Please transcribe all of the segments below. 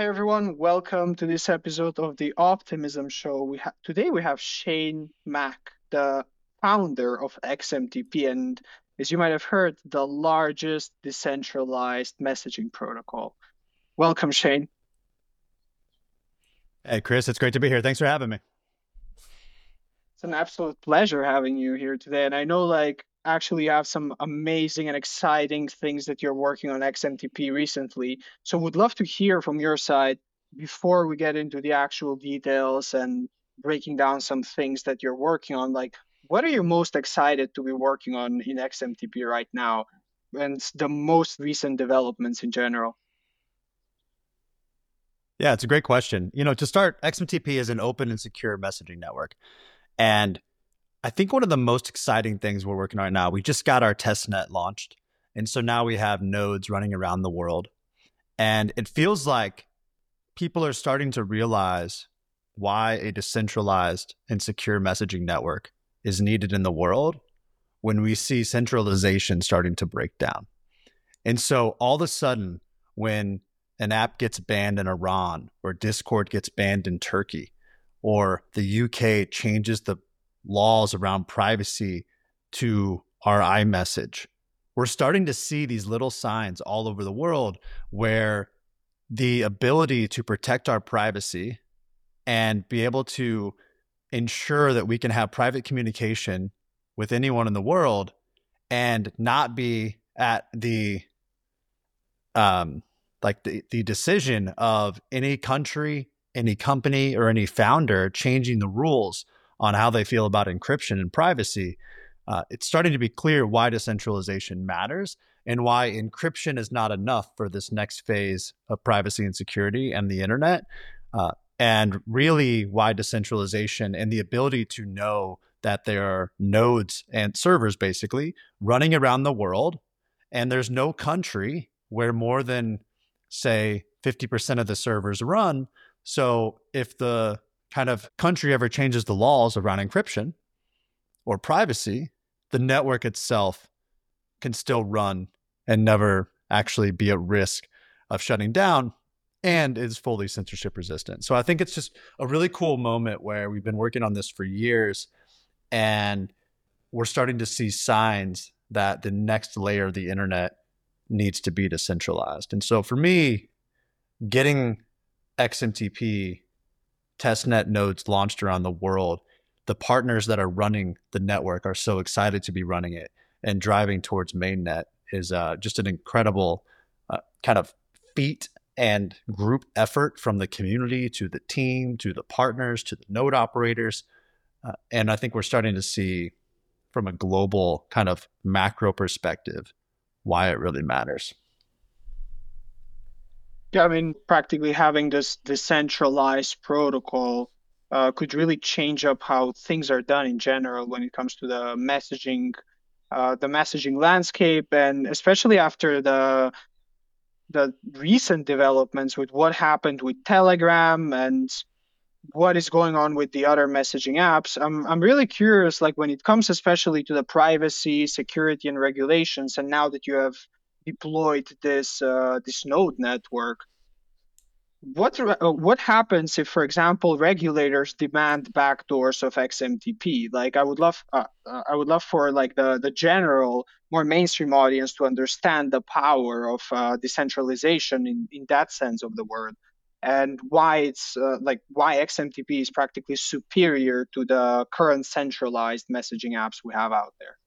everyone. Welcome to this episode of the Optimism Show. Today we have Shane Mack, the founder of XMTP, and as you might have heard, the largest decentralized messaging protocol. Welcome, Shane. Hey, Chris, it's great to be here. Thanks for having me. It's an absolute pleasure having you here today. And I know, actually, you have some amazing and exciting things that you're working on XMTP recently. So, would love to hear from your side before we get into the actual details and breaking down some things that you're working on. Like, what are you most excited to be working on in XMTP right now and the most recent developments in general? Yeah, it's a great question. To start, XMTP is an open and secure messaging network. And I think one of the most exciting things we're working on right now, we just got our test net launched. And so now we have nodes running around the world. And it feels like people are starting to realize why a decentralized and secure messaging network is needed in the world when we see centralization starting to break down. And so all of a sudden, when an app gets banned in Iran, or Discord gets banned in Turkey, or the UK changes the laws around privacy to our iMessage, we're starting to see these little signs all over the world where the ability to protect our privacy and be able to ensure that we can have private communication with anyone in the world and not be at the the decision of any country, any company, or any founder changing the rules on how they feel about encryption and privacy. It's starting to be clear why decentralization matters and why encryption is not enough for this next phase of privacy and security and the internet. And really why decentralization and the ability to know that there are nodes and servers basically running around the world, and there's no country where more than, say, 50% of the servers run. So if the kind of country ever changes the laws around encryption or privacy, the network itself can still run and never actually be at risk of shutting down and is fully censorship resistant. So I think it's just a really cool moment where we've been working on this for years and we're starting to see signs that the next layer of the internet needs to be decentralized. And so for me, getting XMTP testnet nodes launched around the world, the partners that are running the network are so excited to be running it and driving towards mainnet is just an incredible kind of feat and group effort from the community to the team, to the partners, to the node operators. And I think we're starting to see from a global kind of macro perspective why it really matters. Yeah, I mean, practically having this decentralized protocol could really change up how things are done in general when it comes to the messaging landscape, and especially after the recent developments with what happened with Telegram and what is going on with the other messaging apps. I'm really curious, like when it comes especially to the privacy, security, and regulations, and now that you have deployed this node network, what happens if, for example, regulators demand backdoors of XMTP? Like, I would love for like the general, more mainstream audience to understand the power of decentralization in that sense of the word, and why it's why XMTP is practically superior to the current centralized messaging apps we have out there.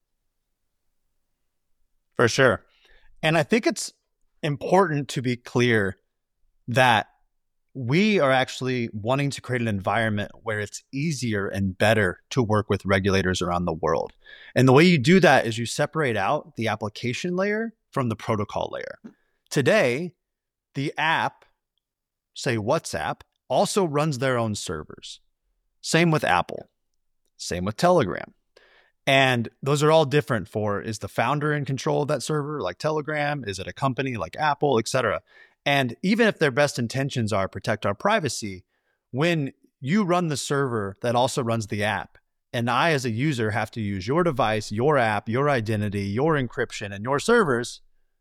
For sure. And I think it's important to be clear that we are actually wanting to create an environment where it's easier and better to work with regulators around the world. And the way you do that is you separate out the application layer from the protocol layer. Today, the app, say WhatsApp, also runs their own servers. Same with Apple, same with Telegram. And those are all different for, is the founder in control of that server like Telegram? Is it a company like Apple, et cetera? And even if their best intentions are protect our privacy, when you run the server that also runs the app, and I as a user have to use your device, your app, your identity, your encryption, and your servers,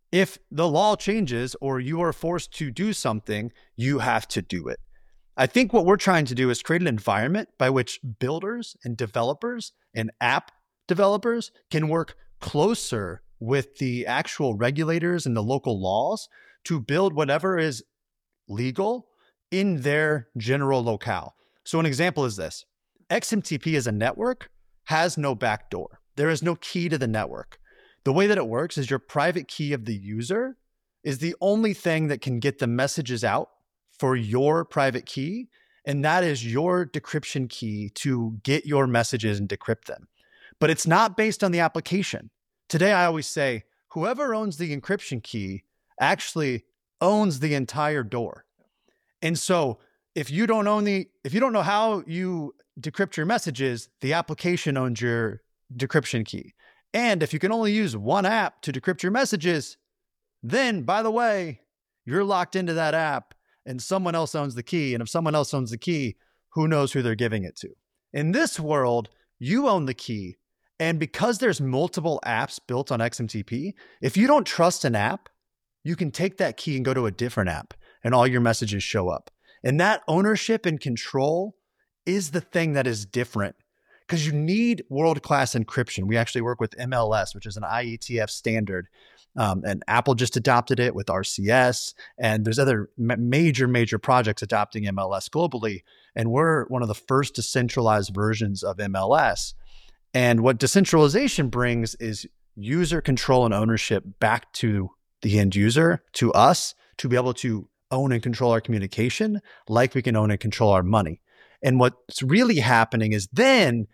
If the law changes or you are forced to do something, you have to do it. I think what we're trying to do is create an environment by which builders and developers and app developers can work closer with the actual regulators and the local laws to build whatever is legal in their general locale. So, an example is this: XMTP as a network has no backdoor, there is no key to the network. The way that it works is your private key of the user is the only thing that can get the messages out for your private key. And that is your decryption key to get your messages and decrypt them. But it's not based on the application. Today, I always say, whoever owns the encryption key actually owns the entire door. And so if you don't know how you decrypt your messages, the application owns your decryption key. And if you can only use one app to decrypt your messages, then, by the way, you're locked into that app and someone else owns the key. And if someone else owns the key, who knows who they're giving it to? In this world, you own the key. And because there's multiple apps built on XMTP, if you don't trust an app, you can take that key and go to a different app and all your messages show up. And that ownership and control is the thing that is different, because you need world-class encryption. We actually work with MLS, which is an IETF standard. And Apple just adopted it with RCS. And there's other major projects adopting MLS globally. And we're one of the first decentralized versions of MLS. And what decentralization brings is user control and ownership back to the end user, to us, to be able to own and control our communication like we can own and control our money. And what's really happening is then,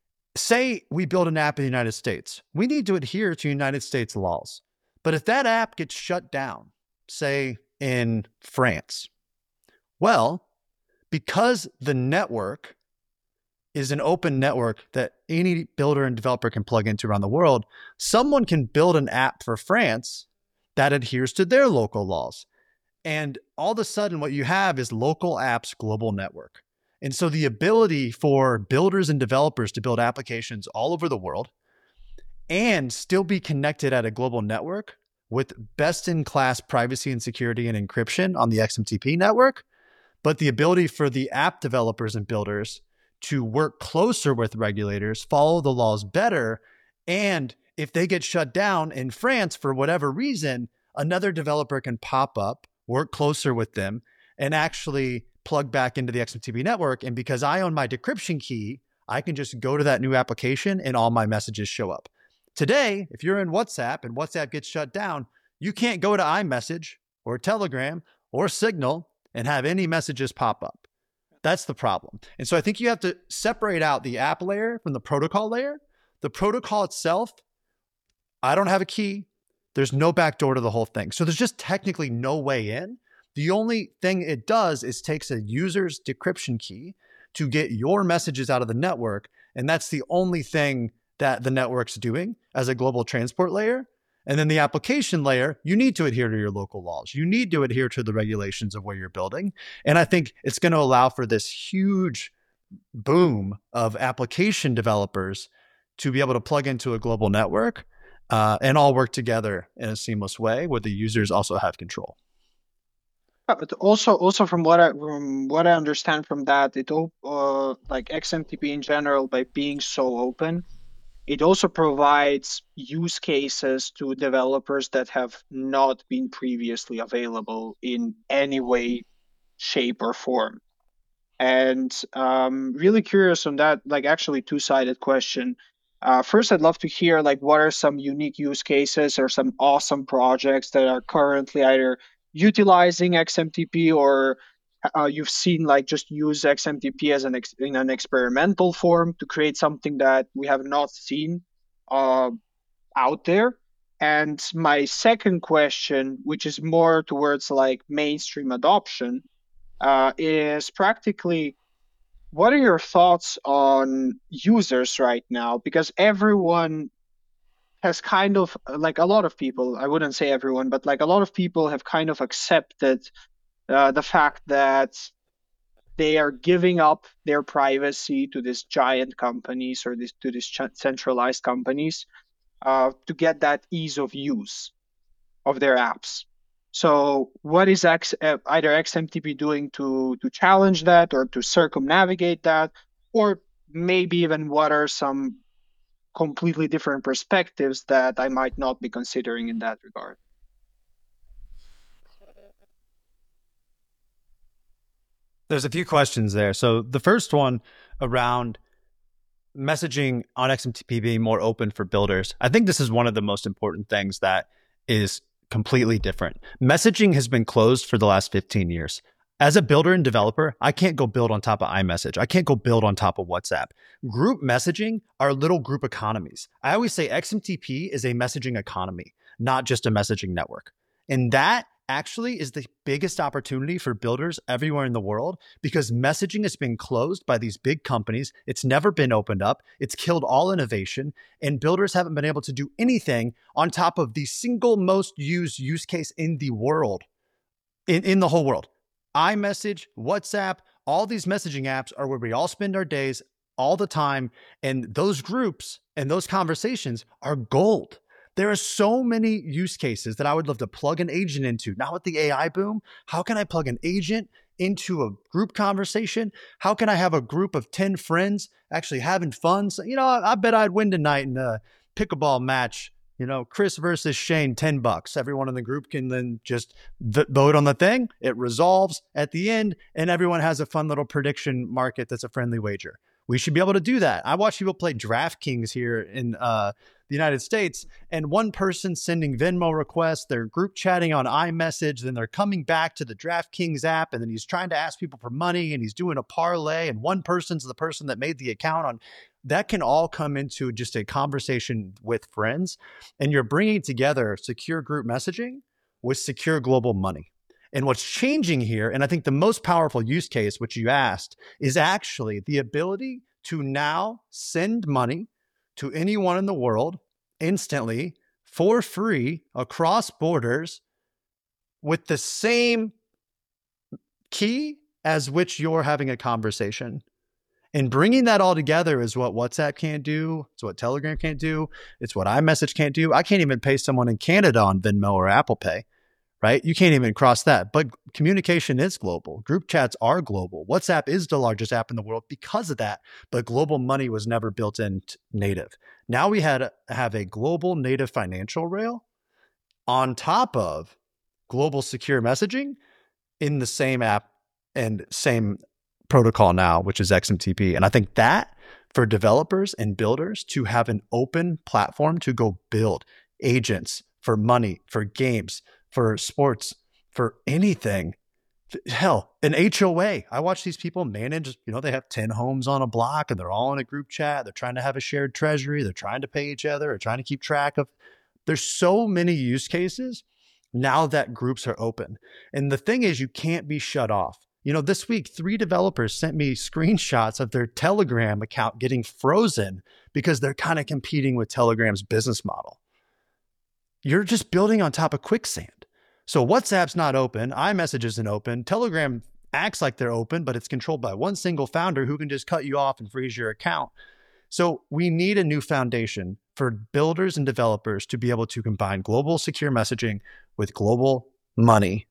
say we build an app in the United States, we need to adhere to United States laws. But if that app gets shut down, say in France, well, because the network is an open network that any builder and developer can plug into around the world, someone can build an app for France that adheres to their local laws. And all of a sudden, what you have is local apps, global network. And so the ability for builders and developers to build applications all over the world and still be connected at a global network with best-in-class privacy and security and encryption on the XMTP network, but the ability for the app developers and builders to work closer with regulators, follow the laws better, and if they get shut down in France for whatever reason, another developer can pop up, work closer with them, and actually plug back into the XMTP network. And because I own my decryption key, I can just go to that new application and all my messages show up. Today, if you're in WhatsApp and WhatsApp gets shut down, you can't go to iMessage or Telegram or Signal and have any messages pop up. That's the problem. And so I think you have to separate out the app layer from the protocol layer. The protocol itself, I don't have a key. There's no backdoor to the whole thing. So there's just technically no way in. The only thing it does is takes a user's decryption key to get your messages out of the network. And that's the only thing that the network's doing as a global transport layer. And then the application layer, you need to adhere to your local laws. You need to adhere to the regulations of where you're building. And I think it's going to allow for this huge boom of application developers to be able to plug into a global network and all work together in a seamless way where the users also have control. But also from what I understand from that, like XMTP in general, by being so open, it also provides use cases to developers that have not been previously available in any way, shape, or form. And really curious on that, like actually two-sided question. First, I'd love to hear like what are some unique use cases or some awesome projects that are currently either utilizing XMTP or you've seen like just use XMTP as in an experimental form to create something that we have not seen out there. And my second question, which is more towards like mainstream adoption, is practically what are your thoughts on users right now? Because everyone has kind of, like a lot of people, I wouldn't say everyone, but like a lot of people have kind of accepted the fact that they are giving up their privacy to these giant companies or to these centralized companies to get that ease of use. of their apps. So what is either XMTP doing to challenge that or to circumnavigate that, or maybe even what are some completely different perspectives that I might not be considering in that regard? There's a few questions there. So the first one around messaging on XMTP being more open for builders. I think this is one of the most important things that is completely different. Messaging has been closed for the last 15 years. As a builder and developer, I can't go build on top of iMessage. I can't go build on top of WhatsApp. Group messaging are little group economies. I always say XMTP is a messaging economy, not just a messaging network. And that actually is the biggest opportunity for builders everywhere in the world, because messaging has been closed by these big companies. It's never been opened up. It's killed all innovation, and builders haven't been able to do anything on top of the single most used use case in the world, in the whole world. iMessage, WhatsApp, all these messaging apps are where we all spend our days all the time. And those groups and those conversations are gold. There are so many use cases that I would love to plug an agent into. Now with the AI boom, how can I plug an agent into a group conversation? How can I have a group of 10 friends actually having fun? So, I bet I'd win tonight in a pickleball match. Chris versus Shane, $10. Everyone in the group can then just vote on the thing. It resolves at the end, and everyone has a fun little prediction market that's a friendly wager. We should be able to do that. I watch people play DraftKings here in the United States, and one person sending Venmo requests, they're group chatting on iMessage, then they're coming back to the DraftKings app, and then he's trying to ask people for money, and he's doing a parlay, and one person's the person that made the account on. That can all come into just a conversation with friends, and you're bringing together secure group messaging with secure global money. And what's changing here, and I think the most powerful use case, which you asked, is actually the ability to now send money to anyone in the world instantly for free across borders with the same key as which you're having a conversation. And bringing that all together is what WhatsApp can't do. It's what Telegram can't do. It's what iMessage can't do. I can't even pay someone in Canada on Venmo or Apple Pay, right? You can't even cross that. But communication is global. Group chats are global. WhatsApp is the largest app in the world because of that. But global money was never built in native. Now we have a global native financial rail on top of global secure messaging in the same app and same protocol now, which is XMTP. And I think that for developers and builders to have an open platform to go build agents for money, for games, for sports, for anything. Hell, an HOA. I watch these people manage, they have 10 homes on a block and they're all in a group chat. They're trying to have a shared treasury. They're trying to pay each other or trying to keep track of. There's so many use cases now that groups are open. And the thing is, you can't be shut off. This week, 3 developers sent me screenshots of their Telegram account getting frozen because they're kind of competing with Telegram's business model. You're just building on top of quicksand. So WhatsApp's not open. iMessage isn't open. Telegram acts like they're open, but it's controlled by one single founder who can just cut you off and freeze your account. So we need a new foundation for builders and developers to be able to combine global secure messaging with global money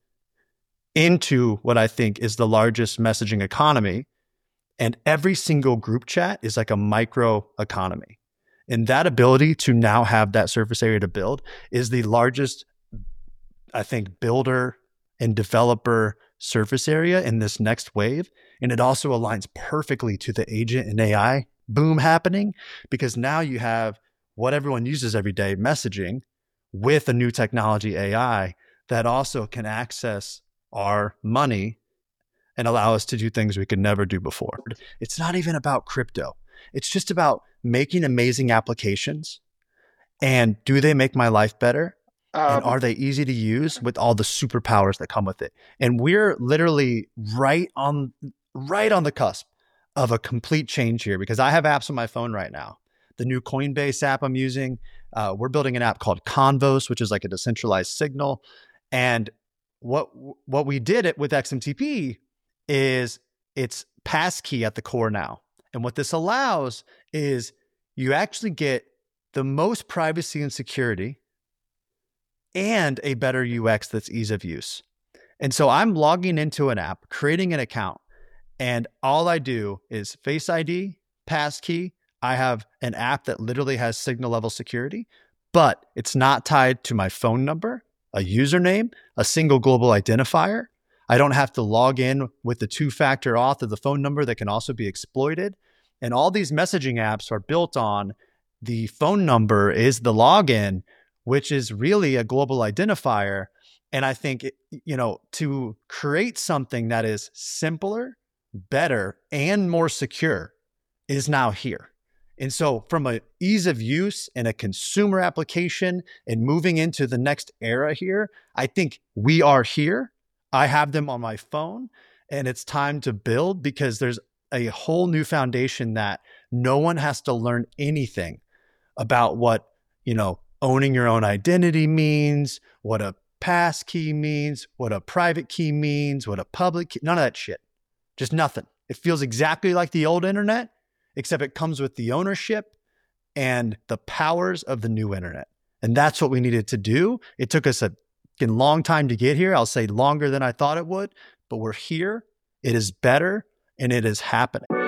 into what I think is the largest messaging economy. And every single group chat is like a micro economy. And that ability to now have that surface area to build is the largest, I think, builder and developer surface area in this next wave. And it also aligns perfectly to the agent and AI boom happening, because now you have what everyone uses every day, messaging, with a new technology, AI, that also can access our money and allow us to do things we could never do before. It's not even about crypto. It's just about making amazing applications. And do they make my life better? And are they easy to use with all the superpowers that come with it? And we're literally right on the cusp of a complete change here, because I have apps on my phone right now. The new Coinbase app I'm using, we're building an app called Convos, which is like a decentralized signal. And what we did it with XMTP is it's passkey at the core now. And what this allows is you actually get the most privacy and security and a better UX that's ease of use. And so I'm logging into an app, creating an account, and all I do is Face ID, passkey. I have an app that literally has signal level security, but it's not tied to my phone number, a username, a single global identifier. I don't have to log in with the two-factor auth of the phone number that can also be exploited. And all these messaging apps are built on the phone number is the login, which is really a global identifier. And I think, to create something that is simpler, better, and more secure is now here. And so from a ease of use and a consumer application and moving into the next era here, I think we are here. I have them on my phone, and it's time to build because there's a whole new foundation that no one has to learn anything about what, owning your own identity means, what a pass key means, what a private key means, what a public key, none of that shit. Just nothing. It feels exactly like the old internet, except it comes with the ownership and the powers of the new internet. And that's what we needed to do. It took us a long time to get here. I'll say longer than I thought it would, but we're here. It is better and it is happening.